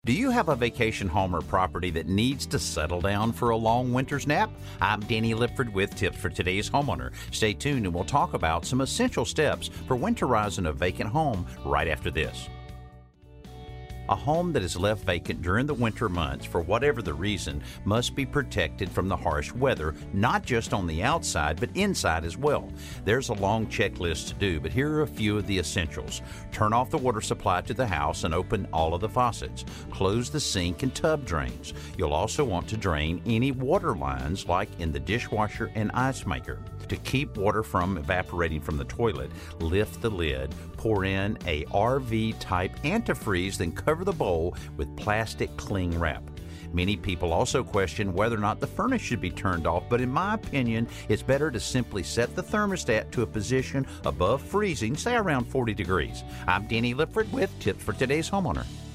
Do you have a vacation home or property that needs to settle down for a long winter's nap? I'm Danny Lipford with tips for today's homeowner. Stay tuned and we'll talk about some essential steps for winterizing a vacant home right after this. A home that is left vacant during the winter months, for whatever the reason, must be protected from the harsh weather, not just on the outside, but inside as well. There's a long checklist to do, but here are a few of the essentials. Turn off the water supply to the house and open all of the faucets. Close the sink and tub drains. You'll also want to drain any water lines, like in the dishwasher and ice maker. To keep water from evaporating from the toilet, lift the lid, pour in a RV-type antifreeze, then cover the bowl with plastic cling wrap. Many people also question whether or not the furnace should be turned off, but in my opinion, it's better to simply set the thermostat to a position above freezing, say around 40 degrees. I'm Danny Lipford with tips for today's homeowner.